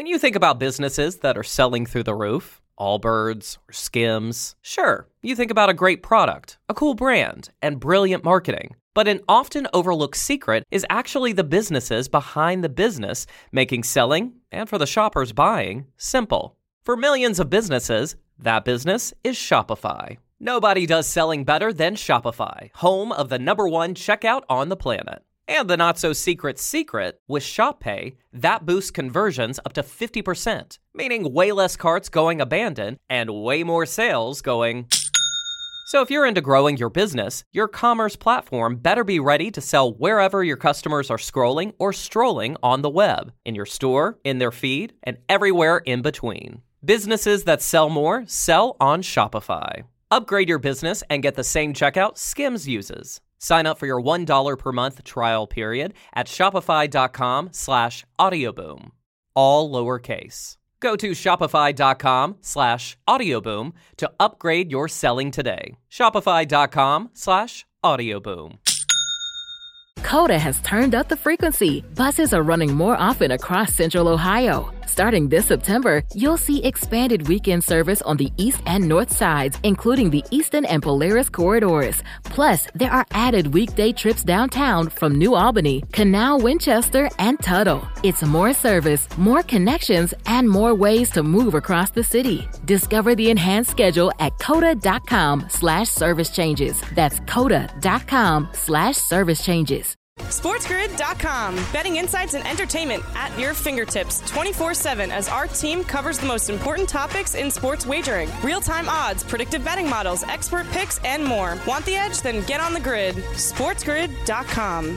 When you think about businesses that are selling through the roof, Allbirds or Skims, sure, you think about a great product, a cool brand, and brilliant marketing. But an often overlooked secret is actually the businesses behind the business making selling, and for the shoppers buying, simple. For millions of businesses, that business is Shopify. Nobody does selling better than Shopify, home of the #1 checkout on the planet. And the not-so-secret secret, with Shop Pay, that boosts conversions up to 50%, meaning way less carts going abandoned and way more sales going... So if you're into growing your business, your commerce platform better be ready to sell wherever your customers are scrolling or strolling on the web, in your store, in their feed, and everywhere in between. Businesses that sell more sell on Shopify. Upgrade your business and get the same checkout Skims uses. Sign up for your $1 per month trial period at shopify.com/audioboom. All lowercase. Go to shopify.com/audioboom to upgrade your selling today. Shopify.com/audioboom. Coda has turned up the frequency. Buses are running more often across Central Ohio. Starting this September, you'll see expanded weekend service on the east and north sides, including the Eastern and Polaris corridors. Plus, there are added weekday trips downtown from New Albany, Canal, Winchester, and Tuttle. It's more service, more connections, and more ways to move across the city. Discover the enhanced schedule at coda.com/service changes. That's coda.com/service changes. SportsGrid.com. Betting insights and entertainment at your fingertips 24/7 as our team covers the most important topics in sports wagering. Real-time odds, predictive betting models, expert picks, and more. Want the edge? Then get on the grid. SportsGrid.com.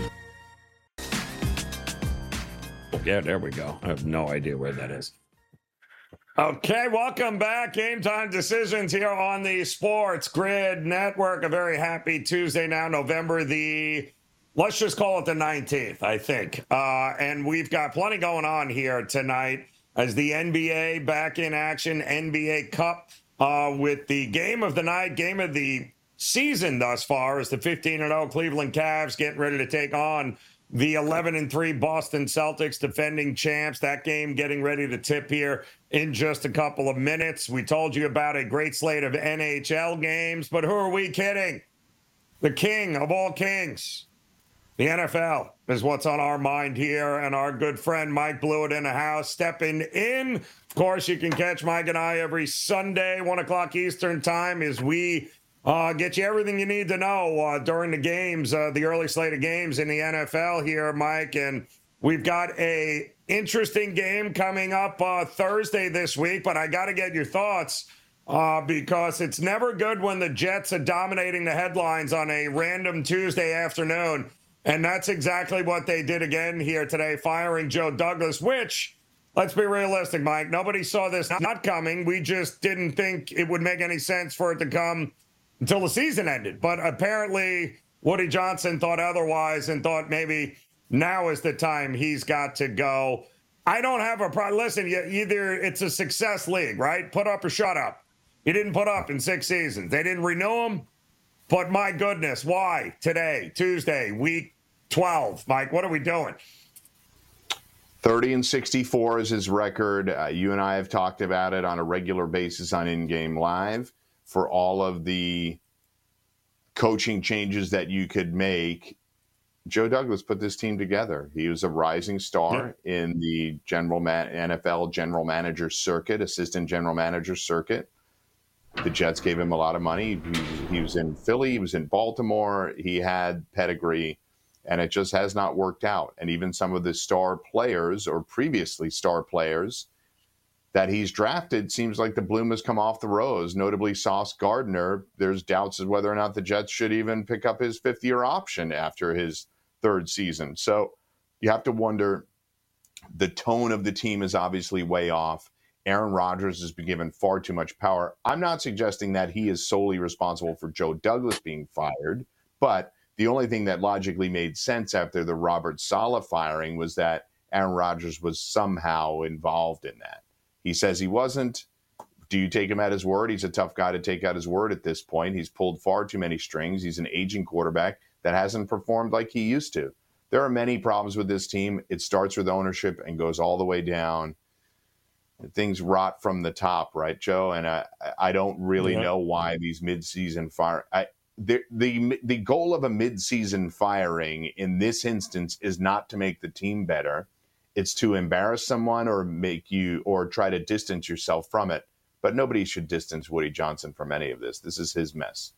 Yeah, there we go. I have no idea where that is. Okay, welcome back. Game Time Decisions here on the Sports Grid Network. A very happy Tuesday now, November the... Let's just call it the 19th, I think. And we've got plenty going on here tonight as the NBA back in action, NBA Cup with the game of the night, game of the season thus far as the 15-0 Cleveland Cavs getting ready to take on the 11-3 Boston Celtics, defending champs. That game getting ready to tip here in just a couple of minutes. We told you about a great slate of NHL games, but who are we kidding? The king of all kings. The NFL is what's on our mind here, and our good friend Mike Blewett in the house stepping in. Of course, you can catch Mike and I every Sunday, 1 o'clock Eastern time, as we get you everything you need to know during the games, the early slate of games in the NFL here, Mike. And we've got a interesting game coming up Thursday this week, but I got to get your thoughts because it's never good when the Jets are dominating the headlines on a random Tuesday afternoon. And that's exactly what they did again here today, firing Joe Douglas, which, let's be realistic, Mike, nobody saw this not coming. We just didn't think it would make any sense for it to come until the season ended. But apparently Woody Johnson thought otherwise and thought maybe now is the time he's got to go. I don't have a problem. Listen, either it's a success league, right? Put up or shut up. He didn't put up in 6 seasons. They didn't renew him. But my goodness, why today, Tuesday, week 12? Mike, what are we doing? 30-64 is his record. You and I have talked about it on a regular basis on In Game Live. For all of the coaching changes that you could make, Joe Douglas put this team together. He was a rising star in the NFL general manager circuit, assistant general manager circuit. The Jets gave him a lot of money. He was in Philly. He was in Baltimore. He had pedigree, and it just has not worked out. And even some of the star players or previously star players that he's drafted, seems like the bloom has come off the rose, notably Sauce Gardner. There's doubts as whether or not the Jets should even pick up his fifth-year option after his third season. So you have to wonder, the tone of the team is obviously way off. Aaron Rodgers has been given far too much power. I'm not suggesting that he is solely responsible for Joe Douglas being fired, but the only thing that logically made sense after the Robert Saleh firing was that Aaron Rodgers was somehow involved in that. He says he wasn't. Do you take him at his word? He's a tough guy to take at his word at this point. He's pulled far too many strings. He's an aging quarterback that hasn't performed like he used to. There are many problems with this team. It starts with ownership and goes all the way down. things rot from the top, right, Joe? And I don't really know why these midseason the goal of a midseason firing in this instance is not to make the team better. It's to embarrass someone or try to distance yourself from it. But nobody should distance Woody Johnson from any of this. This is his mess.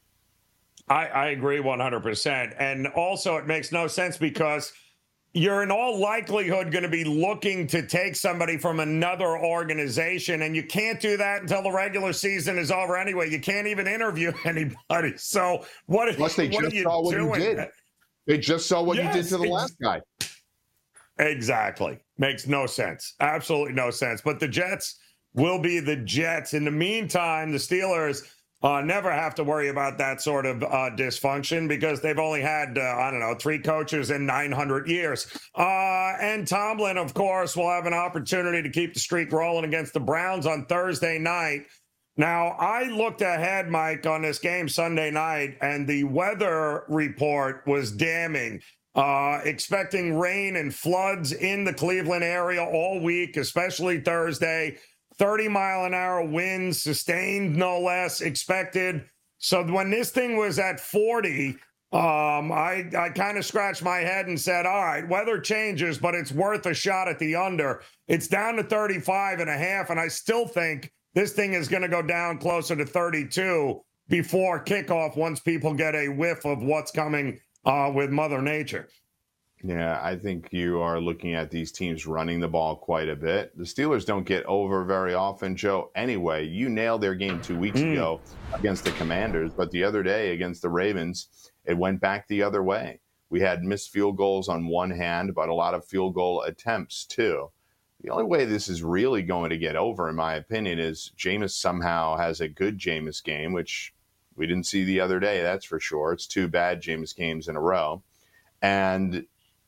I agree 100%. And also, it makes no sense because you're in all likelihood going to be looking to take somebody from another organization, and you can't do that until the regular season is over anyway. You can't even interview anybody. So Plus, they just saw what you did. They just saw what you did to the last guy. Exactly. Makes no sense. Absolutely no sense. But the Jets will be the Jets. In the meantime, the Steelers never have to worry about that sort of dysfunction because they've only had, 3 coaches in 900 years. And Tomlin, of course, will have an opportunity to keep the streak rolling against the Browns on Thursday night. Now, I looked ahead, Mike, on this game Sunday night, and the weather report was damning. Expecting rain and floods in the Cleveland area all week, especially Thursday. 30-mile-an-hour winds, sustained no less, expected. So when this thing was at 40, I kind of scratched my head and said, all right, weather changes, but it's worth a shot at the under. It's down to 35.5, and I still think this thing is going to go down closer to 32 before kickoff once people get a whiff of what's coming with Mother Nature. Yeah, I think you are looking at these teams running the ball quite a bit. The Steelers don't get over very often, Joe. Anyway, you nailed their game 2 weeks ago against the Commanders, but the other day against the Ravens, it went back the other way. We had missed field goals on one hand, but a lot of field goal attempts too. The only way this is really going to get over, in my opinion, is Jameis somehow has a good Jameis game, which we didn't see the other day, that's for sure. It's 2 bad Jameis games in a row. And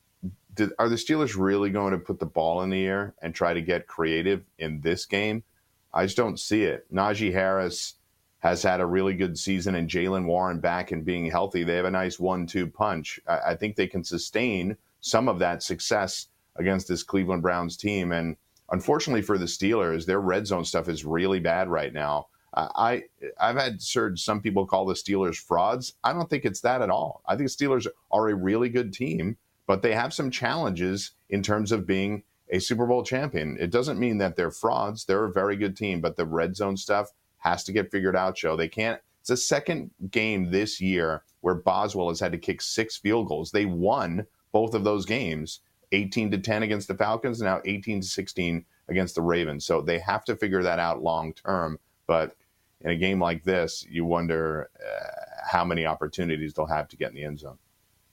are the Steelers really going to put the ball in the air and try to get creative in this game? I just don't see it. Najee Harris has had a really good season, and Jaylen Warren back and being healthy, they have a nice 1-2 punch. I think they can sustain some of that success against this Cleveland Browns team. And unfortunately for the Steelers, their red zone stuff is really bad right now. I've heard some people call the Steelers frauds. I don't think it's that at all. I think the Steelers are a really good team, but they have some challenges in terms of being a Super Bowl champion. It doesn't mean that they're frauds. They're a very good team, but the red zone stuff has to get figured out, Joe. They can't. It's the second game this year where Boswell has had to kick 6 field goals. They won both of those games, 18-10 against the Falcons, now 18-16 against the Ravens. So they have to figure that out long term. But in a game like this, you wonder how many opportunities they'll have to get in the end zone.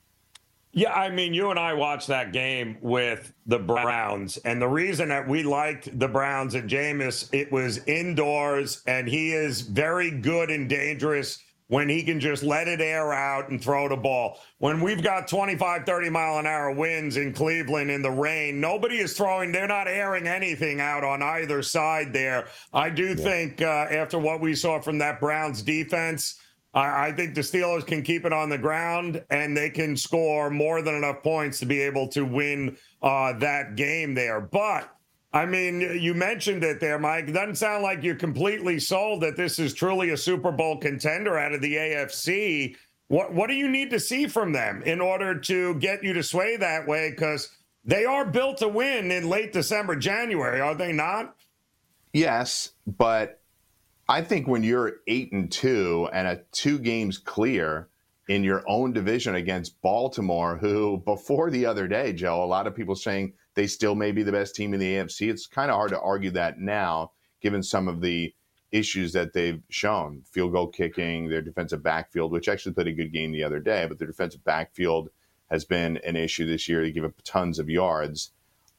Yeah, I mean, you and I watched that game with the Browns, and the reason that we liked the Browns and Jameis, it was indoors, and he is very good and dangerous when he can just let it air out and throw the ball. When we've got 25, 30-mile-an-hour winds in Cleveland in the rain, nobody is throwing. They're not airing anything out on either side there. I do think after what we saw from that Browns defense, I think the Steelers can keep it on the ground, and they can score more than enough points to be able to win that game there. But, I mean, you mentioned it there, Mike. It doesn't sound like you're completely sold that this is truly a Super Bowl contender out of the AFC. What do you need to see from them in order to get you to sway that way? Because they are built to win in late December, January, are they not? Yes, but I think when you're 8-2 and a 2 games clear in your own division against Baltimore, who before the other day, Joe, a lot of people saying they still may be the best team in the AFC. It's kind of hard to argue that now, given some of the issues that they've shown. Field goal kicking, their defensive backfield, which actually played a good game the other day, but their defensive backfield has been an issue this year. They give up tons of yards.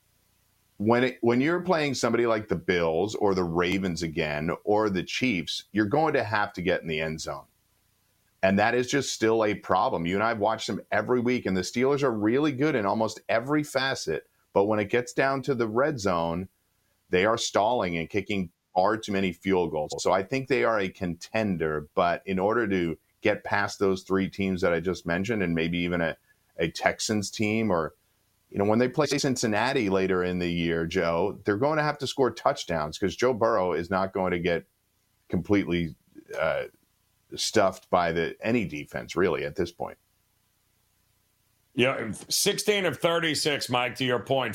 When you're playing somebody like the Bills or the Ravens again or the Chiefs, you're going to have to get in the end zone. And that is just still a problem. You and I have watched them every week, and the Steelers are really good in almost every facet. But when it gets down to the red zone, they are stalling and kicking far too many field goals. So I think they are a contender. But in order to get past those 3 teams that I just mentioned, and maybe even a Texans team or when they play Cincinnati later in the year, Joe, they're going to have to score touchdowns because Joe Burrow is not going to get completely stuffed by any defense, really, at this point. Yeah, 16 of 36, Mike, to your point.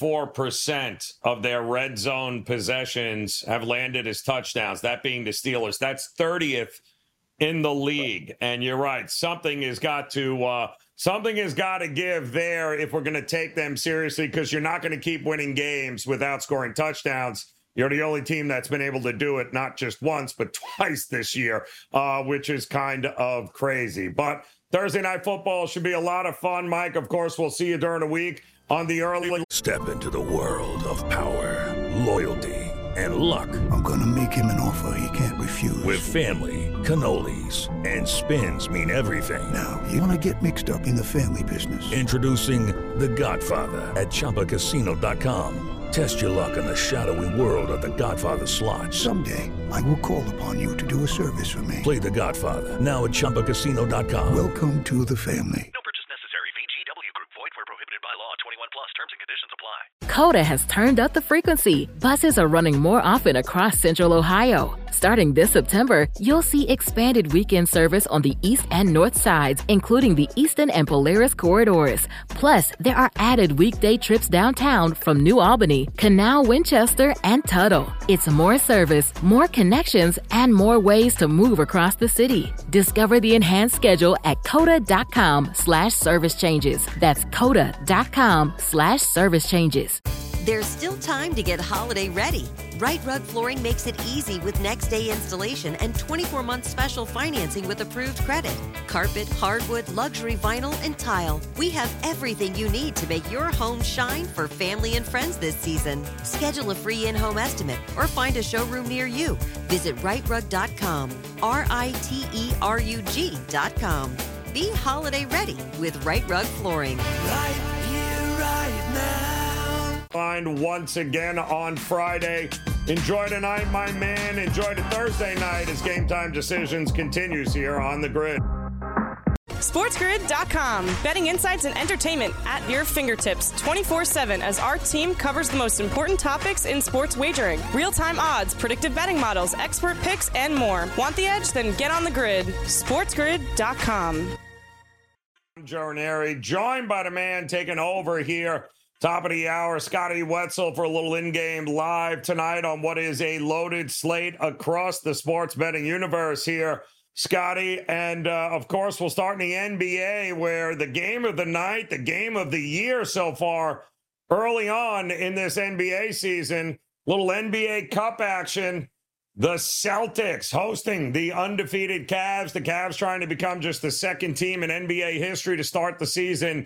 44% of their red zone possessions have landed as touchdowns, that being the Steelers. That's 30th in the league. And you're right, something has got to give there if we're going to take them seriously, because you're not going to keep winning games without scoring touchdowns. You're the only team that's been able to do it not just once, but twice this year, which is kind of crazy. But Thursday Night Football should be a lot of fun, Mike. Of course, we'll see you during the week on the early. Step into the world of power, loyalty, and luck. I'm going to make him an offer he can't refuse. With family, cannolis, and spins mean everything. Now, you want to get mixed up in the family business. Introducing The Godfather at ChumbaCasino.com. Test your luck in the shadowy world of The Godfather slot. Someday, I will call upon you to do a service for me. Play The Godfather now at ChumbaCasino.com. Welcome to the family. No purchase necessary. VGW Group. Void where prohibited by law. 21 plus. Terms and conditions apply. Coda has turned up the frequency. Buses are running more often across Central Ohio. Starting this September, you'll see expanded weekend service on the east and north sides, including the Eastern and Polaris corridors. Plus, there are added weekday trips downtown from New Albany, Canal, Winchester, and Tuttle. It's more service, more connections, and more ways to move across the city. Discover the enhanced schedule at coda.com/service changes. That's coda.com/service changes. There's still time to get holiday ready. Right Rug Flooring makes it easy with next day installation and 24-month special financing with approved credit. Carpet, hardwood, luxury vinyl, and tile. We have everything you need to make your home shine for family and friends this season. Schedule a free in-home estimate or find a showroom near you. Visit rightrug.com, RITERUG.com. Be holiday ready with Right Rug Flooring. Right here, right now. Once again on Friday. Enjoy tonight, my man. Enjoy the Thursday night as Game Time Decisions continues here on the Grid. SportsGrid.com. Betting insights and entertainment at your fingertips 24/7 as our team covers the most important topics in sports wagering. Real-time odds, predictive betting models, expert picks, and more. Want the edge? Then get on the grid. SportsGrid.com. I'm Joe Ranieri, joined by the man taking over here. Top of the hour, Scotty Wetzel for a little in-game live tonight on what is a loaded slate across the sports betting universe here, Scotty. And, of course, we'll start in the NBA where the game of the night, the game of the year so far, early on in this NBA season, little NBA Cup action. The Celtics hosting the undefeated Cavs. The Cavs trying to become just the second team in NBA history to start the season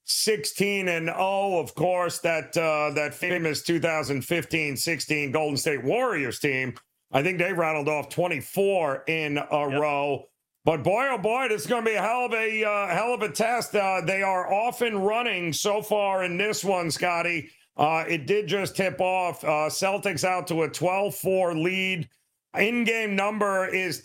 16-0, of course, that famous 2015-16 Golden State Warriors team. I think they rattled off 24 in a row. But boy, oh boy, this is going to be a hell of a test. They are off and running so far in this one, Scotty. It did just tip off. Celtics out to a 12-4 lead. In-game number is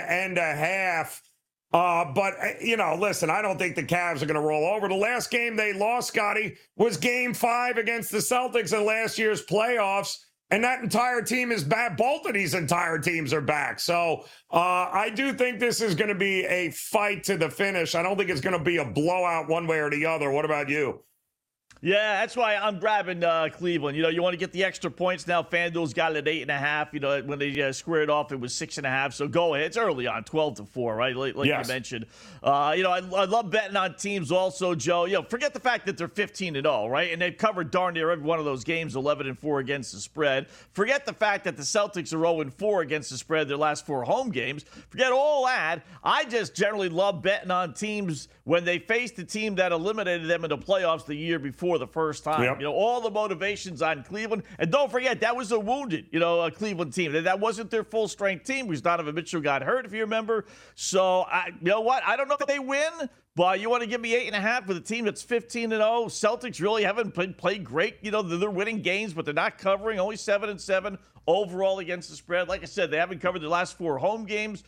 10.5. But, listen, I don't think the Cavs are going to roll over. The last game they lost, Scotty, was Game 5 against the Celtics in last year's playoffs, and that entire team is back. Both of these entire teams are back. So I do think this is going to be a fight to the finish. I don't think it's going to be a blowout one way or the other. What about you? Yeah, that's why I'm grabbing Cleveland. You want to get the extra points now. FanDuel's got it at 8.5. When they squared off, it was 6.5. So go ahead. It's early on, 12-4, right? Like yes. You mentioned. I love betting on teams also, Joe. Forget the fact that they're 15-0, right? And they've covered darn near every one of those games, 11-4 against the spread. Forget the fact that the Celtics are 0-4 against the spread their last 4 home games. Forget all that. I just generally love betting on teams when they faced the team that eliminated them in the playoffs the year before the first time. Yep. All the motivations on Cleveland. And don't forget, that was a wounded, Cleveland team. That wasn't their full-strength team because Donovan Mitchell got hurt, if you remember. So, you know what? I don't know if they win, but you want to give me 8.5 with a team that's 15-0. Celtics really haven't played great. They're winning games, but they're not covering. Only 7-7 overall against the spread. Like I said, they haven't covered their last 4 home games.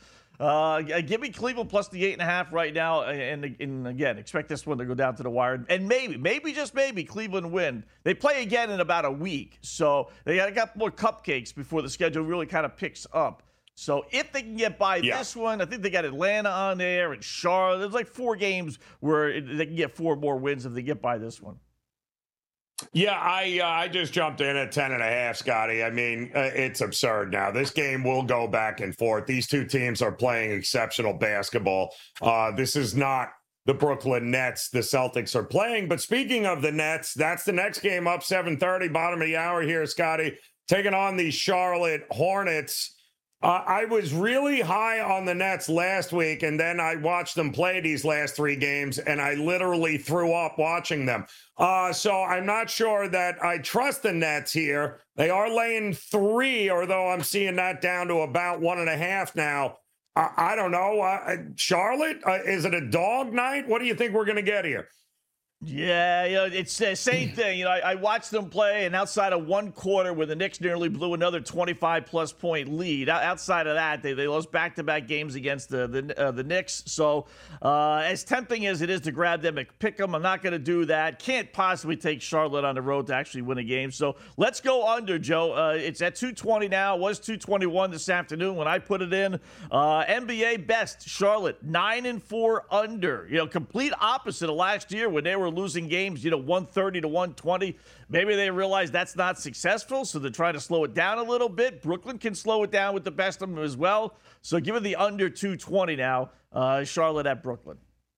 Give me Cleveland plus the 8.5 right now. And again, expect this one to go down to the wire. And maybe, just maybe, Cleveland win. They play again in about a week. So they got more cupcakes before the schedule really kind of picks up. So if they can get by this one, I think they got Atlanta on there and Charlotte. There's like 4 games where they can get 4 more wins if they get by this one. Yeah, I just jumped in at 10.5, Scotty. I mean, it's absurd now. This game will go back and forth. These two teams are playing exceptional basketball. This is not the Brooklyn Nets the Celtics are playing. But speaking of the Nets, that's the next game up 7:30, bottom of the hour here, Scotty, taking on the Charlotte Hornets. I was really high on the Nets last week, and then I watched them play these last 3 games, and I literally threw up watching them. So I'm not sure that I trust the Nets here. They are laying 3, although I'm seeing that down to about 1.5 now. I don't know. Charlotte, is it a dog night? What do you think we're going to get here? Yeah, it's the same thing. I watched them play, and outside of one quarter where the Knicks nearly blew another 25-plus point lead, outside of that, they lost back-to-back games against the Knicks. So as tempting as it is to grab them and pick them, I'm not going to do that. Can't possibly take Charlotte on the road to actually win a game. So let's go under, Joe. It's at 220 now. It was 221 this afternoon when I put it in. NBA best, Charlotte, 9-4 under. Complete opposite of last year when they were losing games, 130 to 120. Maybe they realize that's not successful, so they're trying to slow it down a little bit. Brooklyn can slow it down with the best of them as well. So give it the under 220 now, Charlotte at Brooklyn.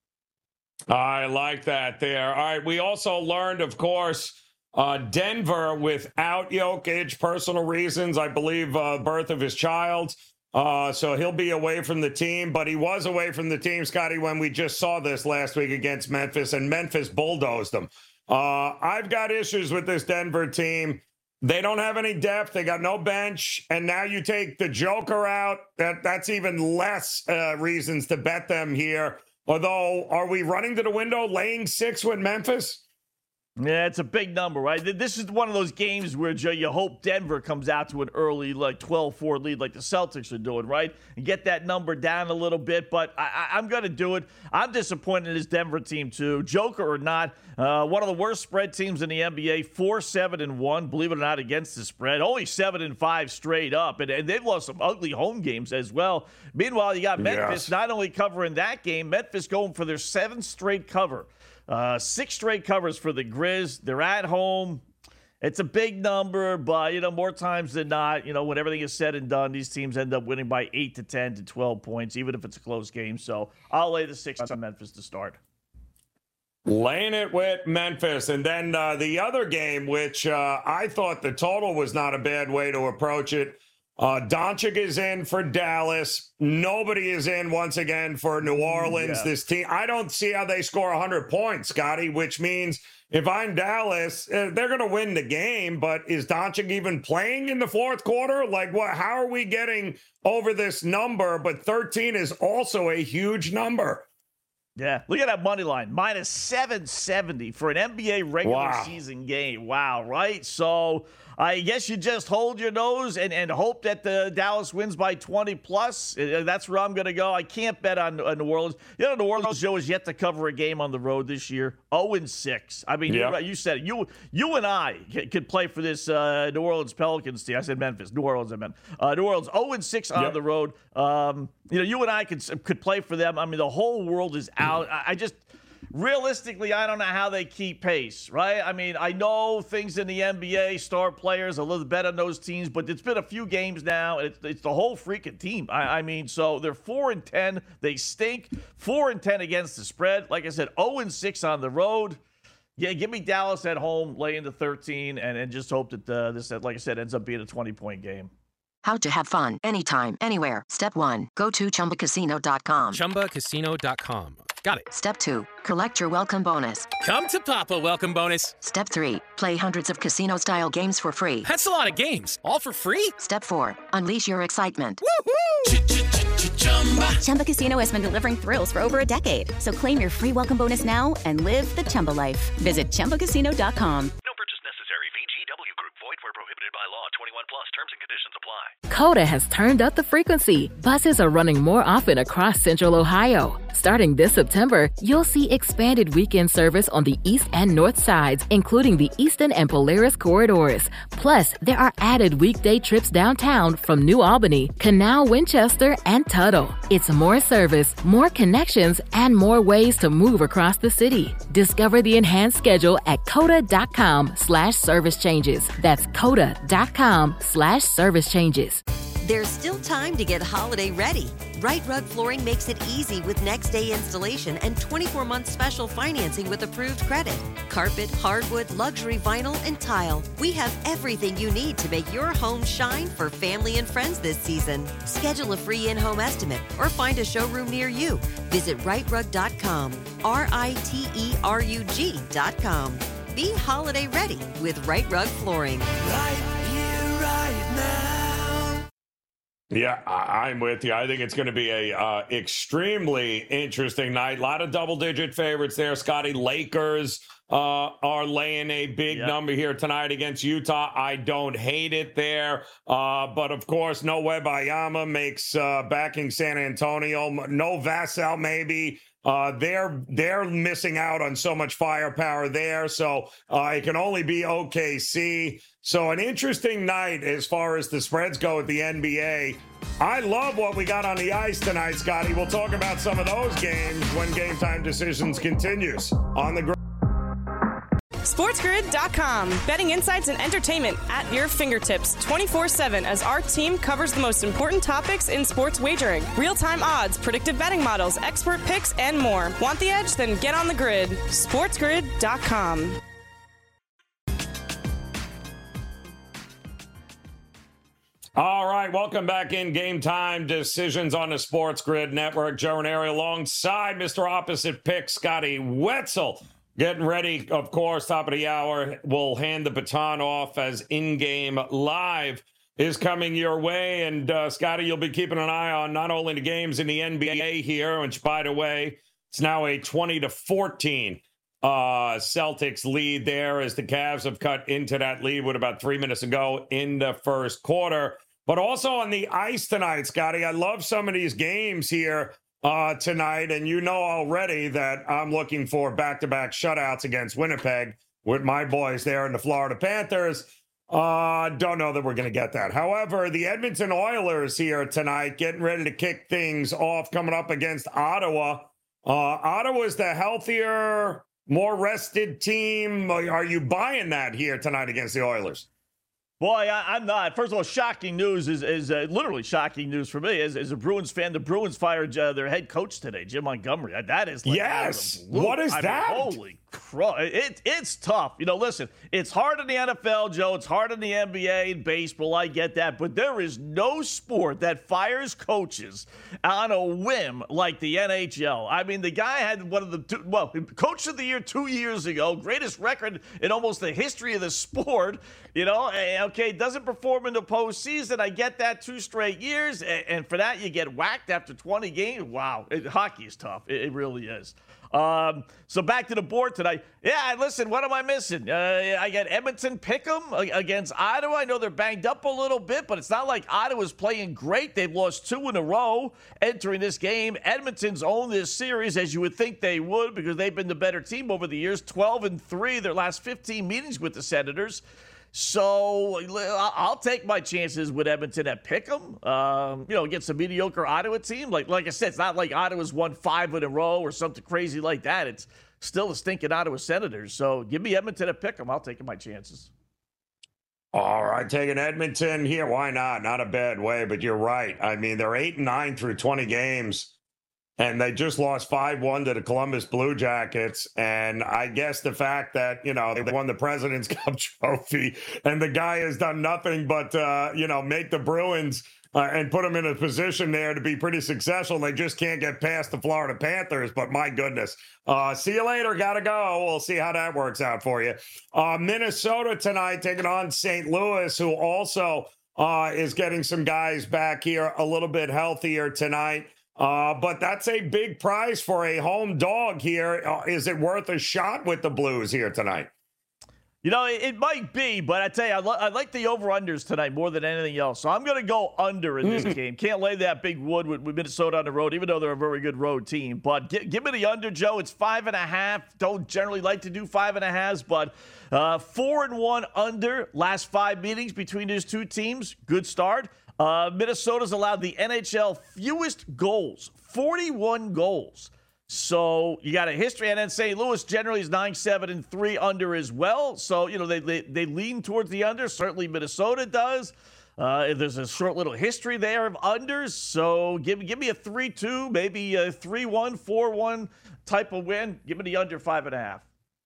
I like that there. All right, we also learned, of course, Denver without Jokic, personal reasons, I believe, birth of his child. So he'll be away from the team, but he was away from the team, Scotty, when we just saw this last week against Memphis, and Memphis bulldozed them. I've got issues with this Denver team. They don't have any depth. They got no bench. And now you take the Joker out. That's even less reasons to bet them here. Although, are we running to the window, laying 6 with Memphis? Yeah, it's a big number, right? This is one of those games where, Joe, you hope Denver comes out to an early, 12-4 lead like the Celtics are doing, right? And get that number down a little bit, but I'm going to do it. I'm disappointed in this Denver team, too. Joker or not, one of the worst spread teams in the NBA, 4-7-1, believe it or not, against the spread. Only 7-5 straight up, and they've lost some ugly home games as well. Meanwhile, you got Memphis not only covering that game, Memphis going for their 7th straight cover. 6 straight covers for the Grizz. They're at home. It's a big number, but, more times than not, when everything is said and done, these teams end up winning by 8 to 10 to 12 points, even if it's a close game. So I'll lay the 6 on Memphis to start. Laying it with Memphis. And then the other game, which I thought the total was not a bad way to approach it. Doncic is in for Dallas. Nobody is in once again for New Orleans. This team, I don't see how they score 100 points, Scotty, which means if I'm Dallas, they're going to win the game. But is Doncic even playing in the fourth quarter? How are we getting over this number? But 13 is also a huge number. Yeah, look at that money line, minus 770 for an NBA regular season game. Wow, right? So I guess you just hold your nose and hope that the Dallas wins by 20 plus. That's where I'm going to go. I can't bet on New Orleans. New Orleans, Joe, is yet to cover a game on the road this year. 0-6. I mean, you said it. You and I could play for this New Orleans Pelicans team. I said Memphis. New Orleans, I meant. New Orleans, 0-6 on the road. You and I could play for them. I mean, the whole world is out. Realistically, I don't know how they keep pace, right? I mean, I know things in the NBA, star players, a little better on those teams, but it's been a few games now. It's the whole freaking team. I mean, so they're 4-10. They stink. 4-10 against the spread. Like I said, 0-6 on the road. Yeah, give me Dallas at home, lay into 13, and just hope that this, like I said, ends up being a 20-point game. How to have fun anytime, anywhere. Step 1, go to ChumbaCasino.com. ChumbaCasino.com. Got it. Step 2, collect your welcome bonus. Come to Papa welcome bonus. Step 3, play hundreds of casino-style games for free. That's a lot of games. All for free? Step 4, unleash your excitement. Chumba. Chumba Casino has been delivering thrills for over a decade. So claim your free welcome bonus now and live the Chumba life. Visit ChumbaCasino.com. No purchase necessary. VGW Group. Void where prohibited by law. 21 plus. Terms Terms and conditions apply. Coda has turned up the frequency. Buses are running more often across Central Ohio. Starting this September, you'll see expanded weekend service on the east and north sides, including the Eastern and Polaris corridors. Plus, there are added weekday trips downtown from New Albany, Canal, Winchester, and Tuttle. It's more service, more connections, and more ways to move across the city. Discover the enhanced schedule at coda.com/service changes. That's coda.com/service changes. There's still time to get holiday ready. Right Rug Flooring makes it easy with next day installation and 24-month special financing with approved credit. Carpet, hardwood, luxury vinyl, and tile. We have everything you need to make your home shine for family and friends this season. Schedule a free in-home estimate or find a showroom near you. Visit rightrug.com, RITERUG.com. Be holiday ready with Right Rug Flooring. Right here, right now. Yeah, I'm with you. I think it's going to be a extremely interesting night. A lot of double-digit favorites there. Scotty, Lakers are laying a big number here tonight against Utah. I don't hate it there. But, of course, no Wembanyama makes backing San Antonio. No Vassell, maybe. They're missing out on so much firepower there, so it can only be OKC. So an interesting night as far as the spreads go at the NBA. I love what we got on the ice tonight, Scotty. We'll talk about some of those games when Game Time Decisions continues on the SportsGrid.com. Betting insights and entertainment at your fingertips 24/7 as our team covers the most important topics in sports wagering. Real-time odds, predictive betting models, expert picks, and more. Want the edge? Then get on the grid. SportsGrid.com. All right, welcome back in Game Time Decisions on the Sports Grid Network. Joe Ranieri alongside Mr. Opposite Pick, Scotty Wetzel. Getting ready, of course, top of the hour. We'll hand the baton off as In-Game Live is coming your way. And, Scotty, you'll be keeping an eye on not only the games in the NBA here, which, by the way, it's now a 20-14 Celtics lead there as the Cavs have cut into that lead with about 3 minutes ago in the first quarter. But also on the ice tonight, Scotty, I love some of these games here tonight, and you know already that I'm looking for back-to-back shutouts against Winnipeg with my boys there in the Florida Panthers. Don't know that we're going to get that. However, the Edmonton Oilers here tonight getting ready to kick things off, coming up against Ottawa. Ottawa's the healthier, more rested team. Are you buying that here tonight against the Oilers? Boy, I'm not. First of all, shocking news is literally shocking news for me. As a Bruins fan, the Bruins fired their head coach today, Jim Montgomery. That is like yes. What is that? Holy crap! It's tough. You know, listen, it's hard in the NFL, Joe. It's hard in the NBA and baseball. I get that, but there is no sport that fires coaches on a whim like the NHL. I mean, the guy had one of the Coach of the Year 2 years ago, greatest record in almost the history of the sport. You know, okay, doesn't perform in the postseason. I get that 2 straight years, and for that you get whacked after 20 games. Wow, hockey is tough. It really is. So back to the board tonight. Yeah, listen, what am I missing? I got Edmonton Pick'em against Ottawa. I know they're banged up a little bit, but it's not like Ottawa's playing great. They've lost 2 in a row entering this game. Edmonton's owned this series, as you would think they would, because they've been the better team over the years. 12-3 their last 15 meetings with the Senators. So I'll take my chances with Edmonton at Pick'em, against a mediocre Ottawa team. Like I said, it's not like Ottawa's won 5 in a row or something crazy like that. It's still a stinking Ottawa Senators. So give me Edmonton at Pick'em. I'll take my chances. All right, taking Edmonton here. Why not? Not a bad way, but you're right. I mean, they're 8-9 through 20 games. And they just lost 5-1 to the Columbus Blue Jackets. And I guess the fact that, they won the President's Cup trophy and the guy has done nothing but, make the Bruins and put them in a position there to be pretty successful. They just can't get past the Florida Panthers. But my goodness, see you later. Got to go. We'll see how that works out for you. Minnesota tonight taking on St. Louis, who also is getting some guys back here a little bit healthier tonight. But that's a big price for a home dog here. Is it worth a shot with the Blues here tonight? You know, it might be, but I tell you, I like the over-unders tonight more than anything else. So I'm going to go under in this game. Can't lay that big wood with Minnesota on the road, even though they're a very good road team. But give me the under, Joe. It's 5.5. Don't generally like to do 5.5s, but 4-1 under last 5 meetings between these two teams. Good start. Minnesota's allowed the NHL fewest goals, 41 goals. So you got a history, and then St. Louis generally is 9-7-3 under as well. So, you know, they lean towards the under. Certainly Minnesota does. There's a short little history there of unders. So give me a 3-2, maybe a 3-1, 4-1 type of win. Give me the under 5.5.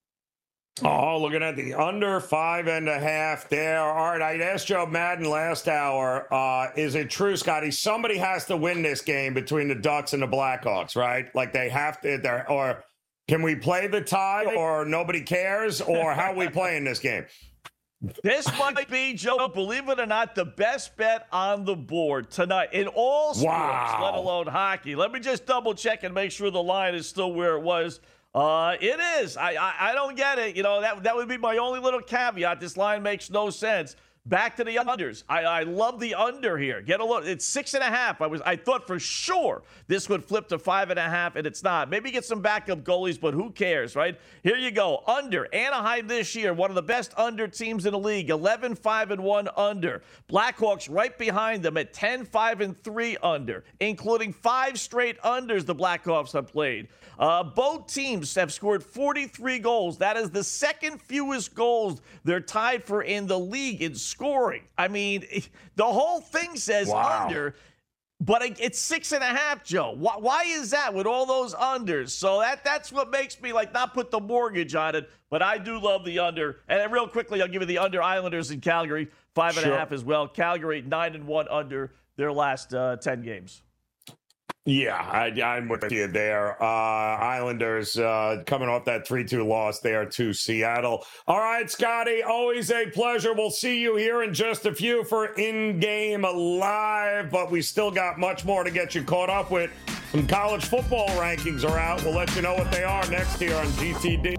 Oh, looking at the under 5.5 there. All right, I asked Joe Madden last hour, is it true, Scotty, somebody has to win this game between the Ducks and the Blackhawks, right? Like they have to, or can we play the tie, or nobody cares, or how are we playing this game? This might be, Joe, believe it or not, the best bet on the board tonight in all sports, let alone hockey. Let me just double check and make sure the line is still where it was. It is. I don't get it. You know, that would be my only little caveat. This line makes no sense. Back to the unders. I love the under here. Get a look. It's 6.5. I thought for sure this would flip to 5.5, and it's not. Maybe get some backup goalies, but who cares, right? Here you go. Under. Anaheim this year, one of the best under teams in the league. 11-5-1 under. Blackhawks right behind them at 10-5-3 under, including 5 straight unders the Blackhawks have played. Both teams have scored 43 goals. That is the second fewest goals they're tied for in the league in scoring. I mean, the whole thing says under, but it's 6.5, Joe. Why is that with all those unders? So that's what makes me like not put the mortgage on it, but I do love the under. And then real quickly, I'll give you the under Islanders in Calgary, 5.5 as well. Calgary 9-1 under their last 10 games. Yeah, I'm with you there. Islanders coming off that 3-2 loss there to Seattle. All right, Scotty, always a pleasure. We'll see you here in just a few for In Game Live, but we still got much more to get you caught up with. Some college football rankings are out. We'll let you know what they are next year on GTD.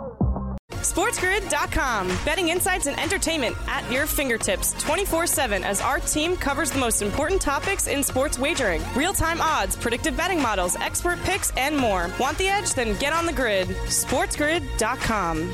SportsGrid.com. Betting insights and entertainment at your fingertips 24/7 as our team covers the most important topics in sports wagering. Real-time odds, predictive betting models, expert picks, and more. Want the edge? Then get on the grid. SportsGrid.com.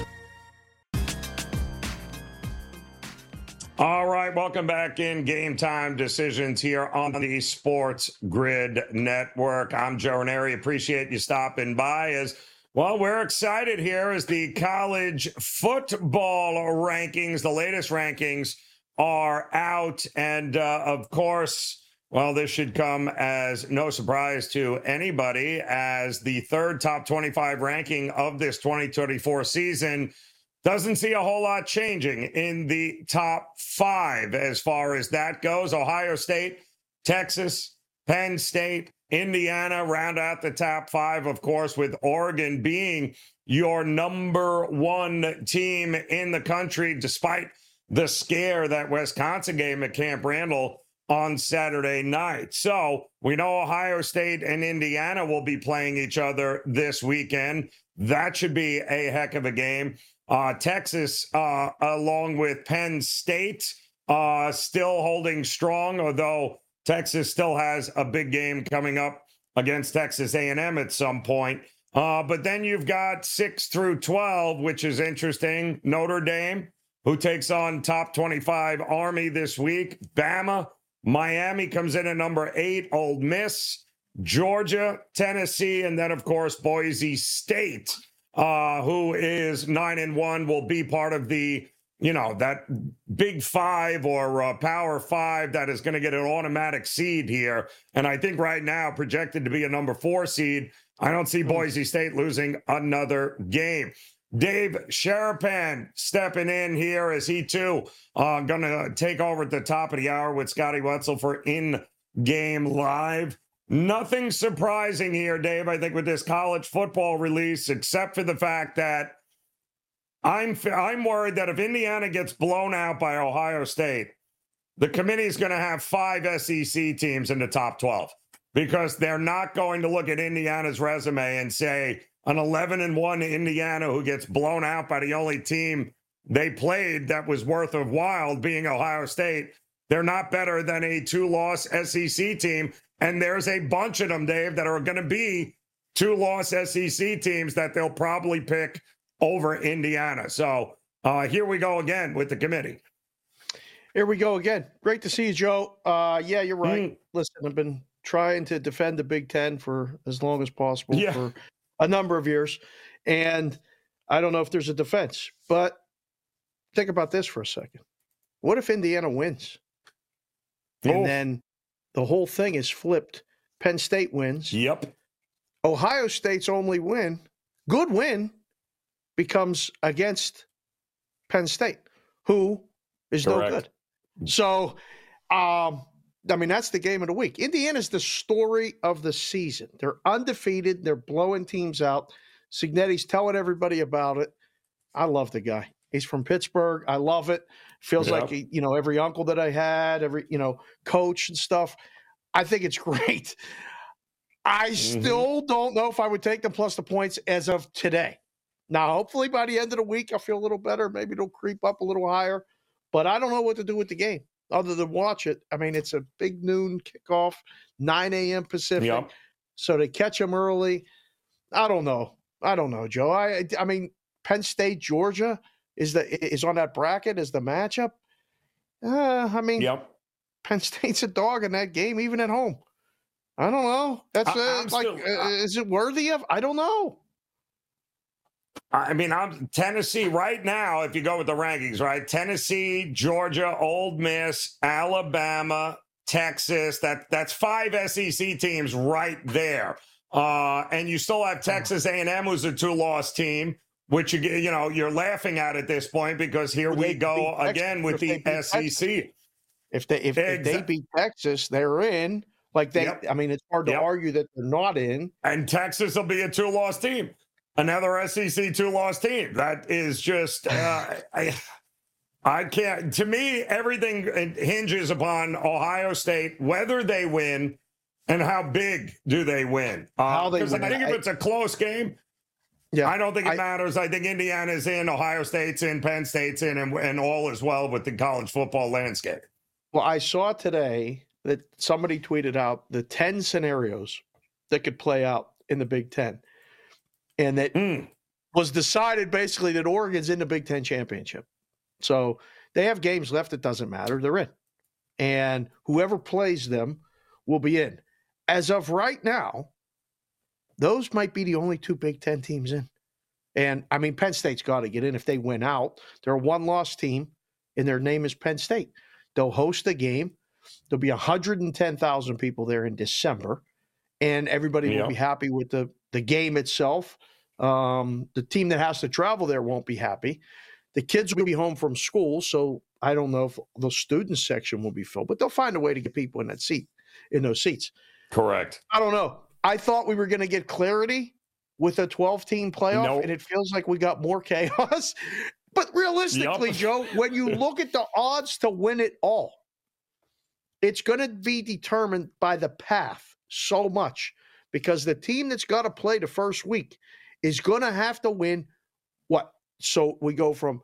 All right, welcome back in Game Time Decisions here on the Sports Grid Network. I'm Joe Ranieri. Appreciate you stopping by. Well, we're excited here as the college football rankings, the latest rankings are out. And of course, well, this should come as no surprise to anybody as the third top 25 ranking of this 2024 season doesn't see a whole lot changing in the top 5 as far as that goes. Ohio State, Texas, Penn State, Indiana round out the top 5, of course, with Oregon being your number 1 team in the country, despite the scare that Wisconsin gave at Camp Randall on Saturday night. So we know Ohio State and Indiana will be playing each other this weekend. That should be a heck of a game. Texas, along with Penn State, still holding strong, although Texas still has a big game coming up against Texas A&M at some point. But then you've got 6 through 12, which is interesting. Notre Dame, who takes on top 25 Army this week. Bama, Miami comes in at number 8. Ole Miss, Georgia, Tennessee, and then, of course, Boise State, who is 9-1, will be part of the that Big 5 or Power 5 that is going to get an automatic seed here. And I think right now projected to be a number 4 seed. I don't see Boise State losing another game. Dave Sharapan stepping in here as he too going to take over at the top of the hour with Scotty Wetzel for In Game Live. Nothing surprising here, Dave, I think, with this college football release, except for the fact that I'm worried that if Indiana gets blown out by Ohio State, the committee is going to have 5 SEC teams in the top 12 because they're not going to look at Indiana's resume and say an 11-1 Indiana who gets blown out by the only team they played that was worth a while, being Ohio State. They're not better than a 2-loss SEC team. And there's a bunch of them, Dave, that are going to be 2-loss SEC teams that they'll probably pick over Indiana. So here we go again with the committee. Here we go again. Great to see you, Joe. Yeah, you're right. Listen, I've been trying to defend the Big Ten for as long as possible for a number of years. And I don't know if there's a defense. But think about this for a second. What if Indiana wins? And then the whole thing is flipped. Penn State wins. Yep. Ohio State's only good win, becomes against Penn State, who is no good. So, I mean, that's the game of the week. Indiana's the story of the season. They're undefeated. They're blowing teams out. Cignetti's telling everybody about it. I love the guy. He's from Pittsburgh. I love it. Feels like, every uncle that I had, every, coach and stuff. I think it's great. I still don't know if I would take them plus the points as of today. Now, hopefully by the end of the week, I'll feel a little better. Maybe it'll creep up a little higher. But I don't know what to do with the game other than watch it. I mean, it's a big noon kickoff, 9 a.m. Pacific. Yep. So they catch them early. I don't know, Joe. I mean, Penn State, Georgia is on that bracket as the matchup. Penn State's a dog in that game, even at home. I don't know. That's is it worthy of? I don't know. I mean, I'm Tennessee right now. If you go with the rankings, right? Tennessee, Georgia, Ole Miss, Alabama, Texas. That's 5 SEC teams right there. And you still have Texas A&M, who's a 2-loss team, which you're laughing at this point because here we go again with the SEC. If they beat Texas, they're in. I mean, it's hard to argue that they're not in. And Texas will be a 2-loss team. Another SEC 2-loss team. That is just, I can't. To me, everything hinges upon Ohio State, whether they win and how big do they win. Because I think if it's a close game, I don't think it matters. I think Indiana's in, Ohio State's in, Penn State's in, and all is well with the college football landscape. Well, I saw today that somebody tweeted out the 10 scenarios that could play out in the Big Ten. And that was decided basically that Oregon's in the Big Ten championship. So they have games left. It doesn't matter. They're in. And whoever plays them will be in. As of right now, those might be the only 2 Big Ten teams in. And, I mean, Penn State's got to get in. If they win out, they're a 1-loss team, and their name is Penn State. They'll host a game. There'll be 110,000 people there in December, and everybody will be happy with the game itself. The team that has to travel there won't be happy. The kids will be home from school, so I don't know if the student section will be filled, but they'll find a way to get people in those seats. Correct. I don't know. I thought we were going to get clarity with a 12-team playoff, and it feels like we got more chaos. But realistically, Joe, when you look at the odds to win it all, it's going to be determined by the path so much because the team that's got to play the first week is going to have to win what? So we go from